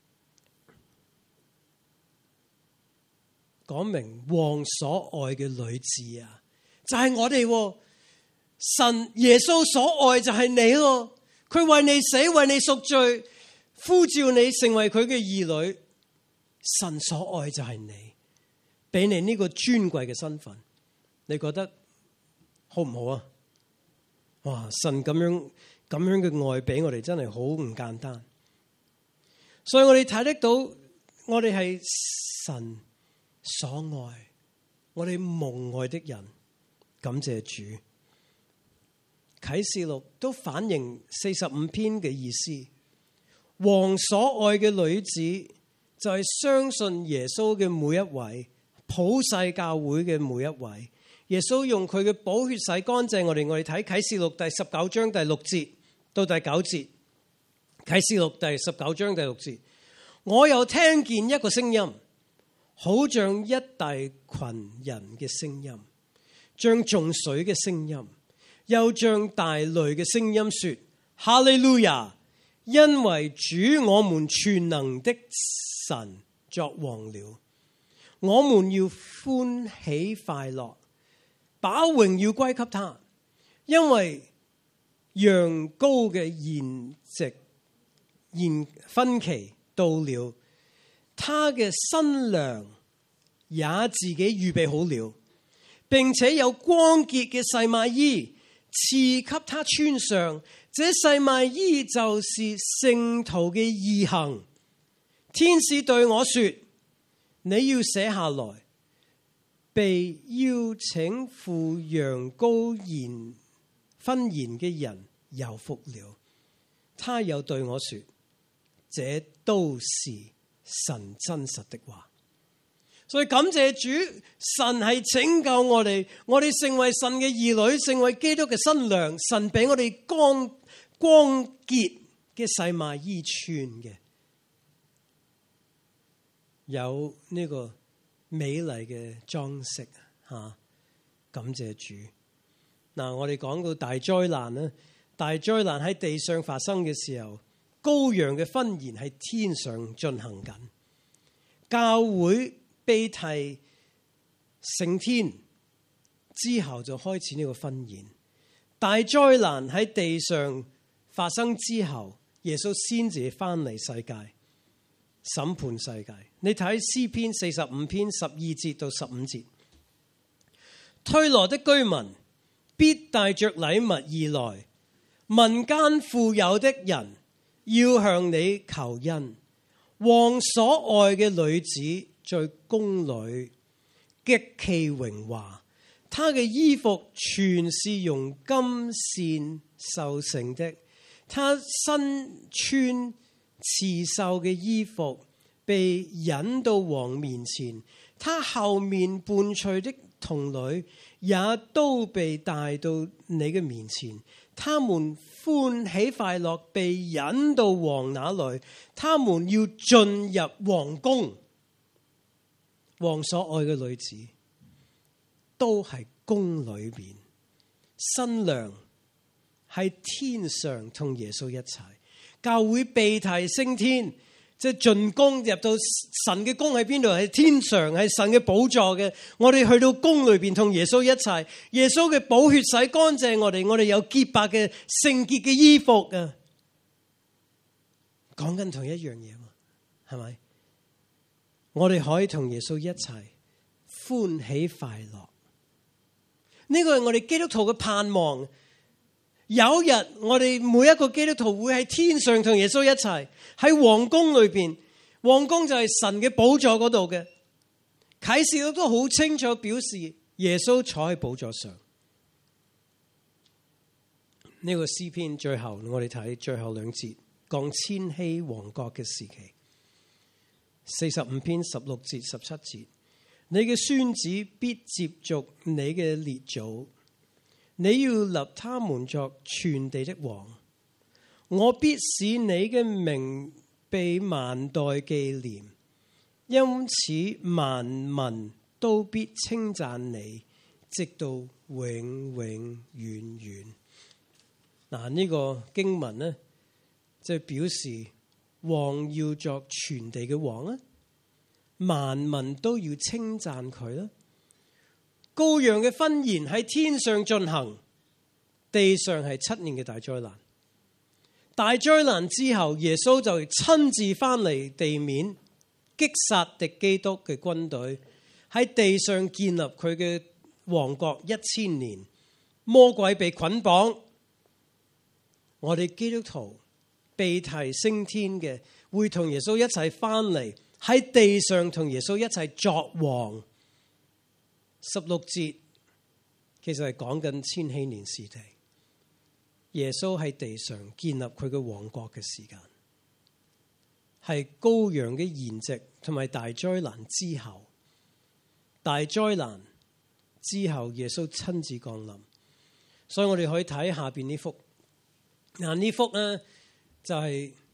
講明王所愛嘅女子啊，就係我哋。神耶穌所愛就係你咯。佢為你死，為你贖罪，呼召你成為佢嘅兒女。神所愛就係你，俾你呢個尊貴嘅身份，你覺得好唔好啊？哇！神咁樣咁樣嘅愛俾我哋，真係好唔簡單。所以我哋睇得到，我哋係神所愛，我哋蒙愛的人。感謝主。啟示錄都反映四十五篇嘅意思。王所愛嘅女子就係相信耶穌嘅每一位，普世教會嘅每一位。耶穌用佢嘅寶血洗乾淨我哋。我哋睇啟示錄第十九章第六節到第九節。 啟示錄第十九章第六節，我又聽見一個聲音，好像一大群人嘅聲音，像眾水嘅聲音，又像大雷嘅聲音說：哈利路亞！因為主我們全能的神作王了，我們要歡喜快樂，把榮耀歸給他，因為羊羔嘅筵席筵婚期到了，他嘅新娘也自己預備好了，並且有光潔嘅細麻衣賜給他穿上，這細麻衣就是聖徒嘅義行。天使對我說：你要寫下來，被邀請赴羊羔宴婚宴嘅人有福了。他又對我說：這都是神真實的話。所以感謝主，神係拯救我哋，我哋成為神嘅兒女，成為基督嘅新娘。神俾我哋光光潔嘅細麻衣穿嘅，有呢個美麗嘅裝飾吓。感謝主。嗱，我哋講到大災難咧，大災難喺地上發生嘅時候，羔羊嘅婚宴喺天上進行緊，教會被提升天之後就開始呢個婚宴。大災難喺地上發生之後，耶穌先至翻嚟世界審判世界。你睇詩篇四十五篇十二節到十五節，推羅的居民必帶着禮物而來，民間富有的人要向你求恩。王所愛嘅女子在宮裏極其榮華，她嘅衣服全是用金線繡成的，她身穿刺繡嘅衣服，被引到王面前，她後面伴隨的童女也都被帶到你嘅面前，他們歡喜快樂，被引到王那裏，他們要進入王宮。王所愛嘅女子都係宮裏邊，新娘喺天上同耶穌一齊。教會被提升天，即係進宮入到神嘅宮喺邊度？喺天上，係神嘅寶座嘅。我哋去到宮裏邊同耶穌一齊，耶穌嘅寶血洗乾淨我哋，我哋有潔白嘅聖潔嘅衣服啊！講緊同一樣嘢嘛，係咪？我哋可以同耶穌一齊歡喜快樂，呢個係我哋基督徒嘅盼望。有日我哋每一個基督徒會喺天上同耶穌一齊喺皇宮裏邊，皇宮就係神嘅寶座嗰度嘅。啟示錄都好清楚表示耶穌坐喺寶座上。呢個詩篇最後我哋睇最後兩節，講千禧王國嘅時期。四十五篇十六節十七節，你嘅孫子必接續你嘅列祖，你要立他們作全地的王。我必使你嘅名被萬代紀念，因此萬民都必稱讚你，直到永永遠遠。嗱，呢個經文呢，即係表示王要作全地嘅王啊，萬民都要稱讚佢啦。羔羊嘅婚宴喺天上進行，地上係七年嘅大災難。大災難之後，耶穌就親自翻嚟地面，擊殺敵基督嘅軍隊，喺地上建立佢嘅王國一千年。魔鬼被捆綁，我哋基督徒被提升天嘅，會同耶穌一齊翻嚟喺地上同耶穌一齊作王。十六節其實係講緊千禧年時期，耶穌喺地上建立佢嘅王國嘅時間，係羔羊嘅筵席同埋大災難之後。大災難之後，耶穌親自降臨，所以我哋可以睇下邊呢幅。嗱，呢幅咧就係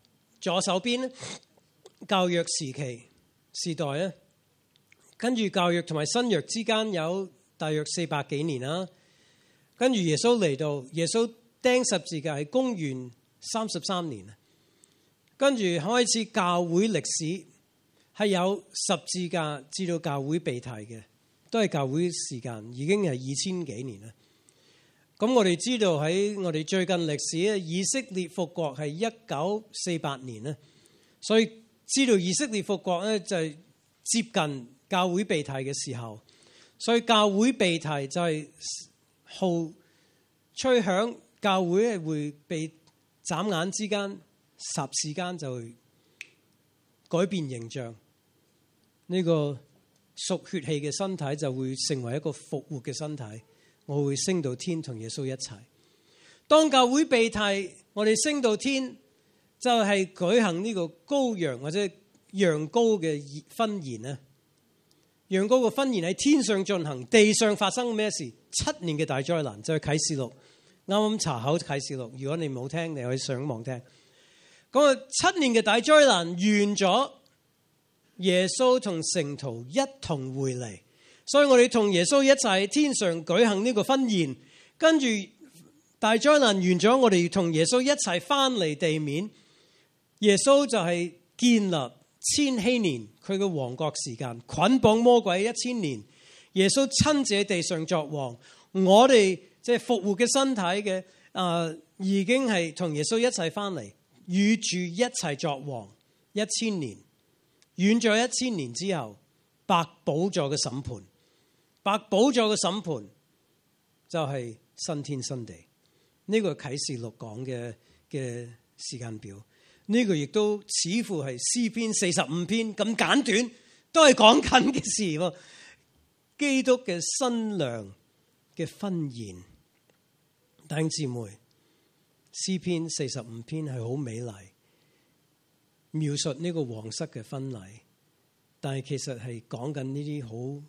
左手邊舊約時期時代咧，跟住舊約同埋新約之間有大約四百幾年啦。跟住耶穌嚟到，耶穌釘十字架係公元三十三年。跟住開始教會歷史係有十字架至到教會被提嘅，都係教會時間已經係二千幾年啦。咁我哋知道喺我哋最近歷史咧，以色列復國係一九四八年啦，所以知道以色列復國咧就係接近教會被提嘅時候，所以教會被提就係號吹響教會係會被眨眼之間霎時間就會改變形象，呢個屬血氣嘅身體就會成為一個復活嘅身體。我會升到天同耶穌一齊。當教會被提，我哋升到天就係舉行呢個羔羊或者羊羔嘅婚宴啊！羊羔嘅婚宴喺天上進行，地上發生咩事？七年嘅大災難就係啟示錄。啱啱查考啟示錄，如果你冇聽，你可以上網聽。咁啊，七年嘅大災難完咗，耶穌同聖徒一同回嚟。所以我哋同耶穌一齊喺天上舉行呢個婚宴，跟住大災難完咗，我哋同耶穌一齊翻嚟地面。耶穌就係建立千禧年佢嘅王國時間，捆綁魔鬼一千年。耶穌親自喺地上作王，我哋即係復活嘅身體嘅啊、呃，已經係同耶穌一齊翻嚟，與主一齊作王一千年。遠咗一千年之後，白寶座嘅審判。白寶座嘅審判就係新天新地，呢、這個啟示錄講嘅嘅時間表，呢、這個亦都似乎係詩篇四十五篇咁簡短，都係講緊嘅事。基督嘅新娘嘅婚宴，弟兄姊妹，詩篇四十五篇係好美麗，描述呢個皇室嘅婚禮，但係其實係講緊呢啲好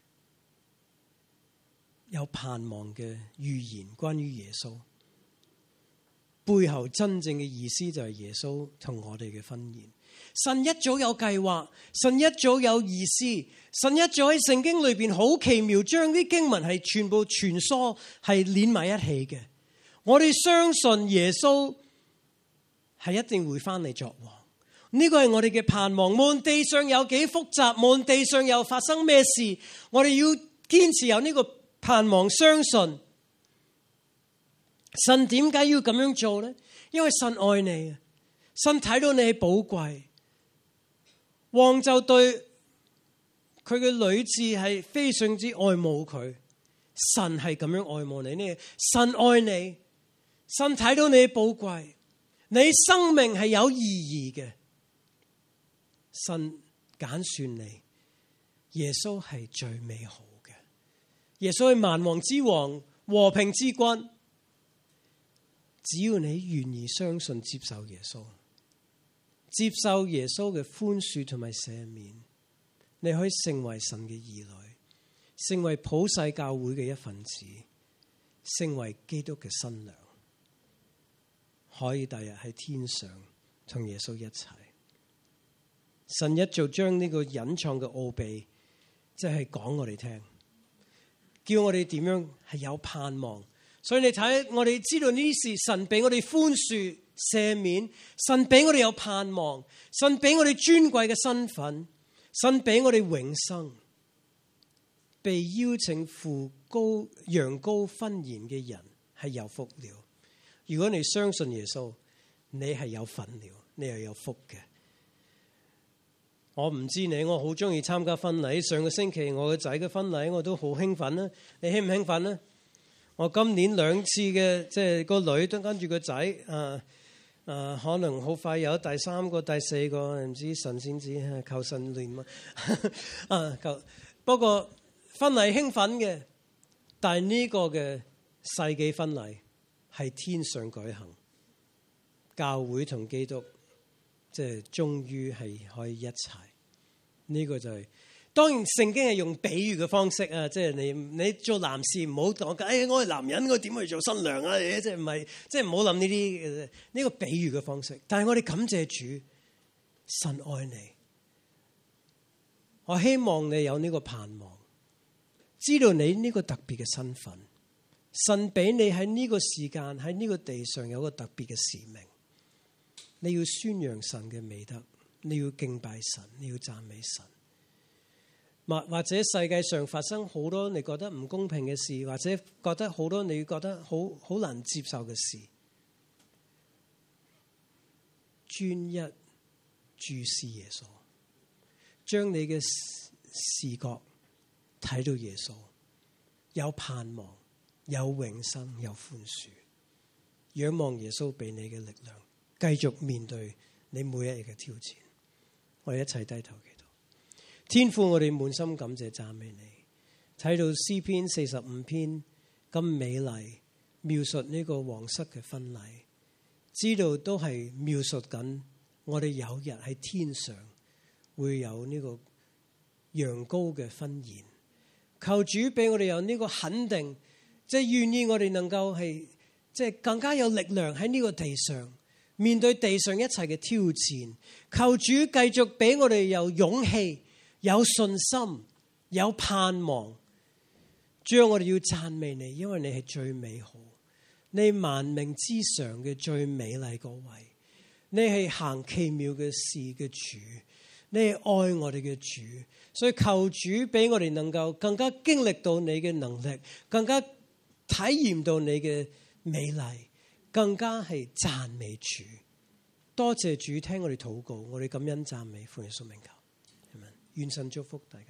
有盼望嘅預言，關於耶穌背後真正嘅意思就係耶穌同我哋嘅婚宴。神一早有計劃，神一早有意思，神一早喺聖經裏邊好奇妙，將啲經文係全部傳疏係連埋一起嘅。我哋相信耶穌係一定會翻嚟作王，呢個係我哋嘅盼望。無論地上有幾複雜，無論地上又發生咩事，我哋要堅持有呢個盼望，相信神。點解要咁樣做呢？因為神愛你，神睇到你係寶貴。王就對佢嘅女兒係非常之愛慕佢，神係咁樣愛慕你呢？神愛你，神睇到你係寶貴，你生命係有意義嘅，神揀選你，耶穌係最美好。耶穌係萬王之王，和平之君。只要你願意相信接受耶穌，接受耶穌嘅寬恕同埋赦免，你可以成為神嘅兒女，成為普世教會嘅一份子，成為基督嘅新娘，可以第日喺天上同耶穌一齊。神一早將呢個隱藏嘅奧秘，即係講我哋聽，叫我哋點樣係有盼望。所以你睇，我哋知道呢啲事，神俾我哋寬恕赦免，神俾我哋有盼望，神俾我哋尊貴嘅身份，神俾我哋永生。被邀請赴羔羊羔婚宴嘅人係有福了。如果你相信耶穌，你係有份了，你係有福嘅。我唔知你，我好中意參加婚禮。上個星期我個仔嘅婚禮，我都好興奮啦。你興唔興奮呢？我今年兩次嘅，即係個女都跟住個仔，啊啊，可能好快有第三個、第四個，唔知神先知，求神憐憫啊！求不過婚禮興奮嘅，但係呢個嘅世紀婚禮係天上舉行，教會同基督即係終於係可以一齊。呢個就係當然聖經係用比喻嘅方式啊，即係你你做男士唔好講緊，哎我係男人，我點去做新娘啊？即係唔係，即係唔好諗呢啲呢個比喻嘅方式。但係我哋感謝主，神愛你，我希望你有呢個盼望，知道你呢個特別嘅身份，神俾你喺呢個時間喺呢個地上有個特別嘅使命，你要宣揚神嘅美德，你要敬拜神，你要讚美神。或者世界上發生好多你覺得唔公平嘅事，或者覺得好多你覺得好好難接受嘅事，專一注視耶穌，將你嘅視覺睇到耶穌，有盼望，有永生，有寬恕，仰望耶穌俾你嘅力量，繼續面對你每一日嘅挑戰。我哋一齊低頭祈禱。天父，我哋滿心感謝讚美你，睇到詩篇四十五篇咁美麗，描述呢個皇室嘅婚禮，知道都係描述緊我哋有日喺天上會有呢個羊羔嘅婚宴。求主俾我哋有呢個肯定，即係願意我哋能夠係即係更加有力量喺呢個地上面對地上一切嘅挑戰。求主繼續俾我哋有勇氣，有信心，有盼望。主啊，我哋要讚美你，因為你係最美好，你萬名之上嘅最美麗嗰位，你係行奇妙嘅事嘅主，你係愛我哋嘅主。所以求主俾我哋能夠更加經歷到你嘅能力，更加體驗到你嘅美麗，更加係讚美主。多謝主聽我哋禱告，我哋感恩讚美，奉耶穌名求。願神祝福大家。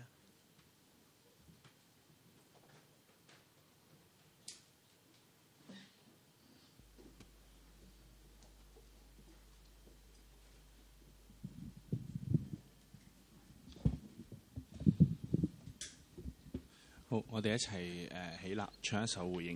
好，我哋一齊誒起立，唱一首回應。